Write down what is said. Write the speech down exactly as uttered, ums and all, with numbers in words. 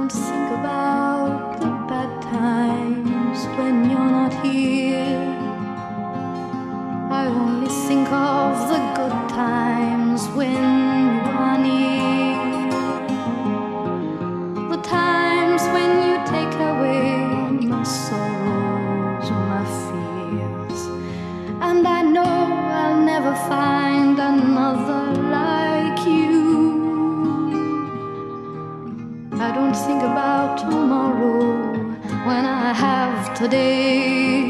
don't think about the bad times when you're not here. I only think of the good times when you are near. The times when you take away my sorrows, my fears. And I know I'll never find another like you. I don't think about tomorrow when I have today.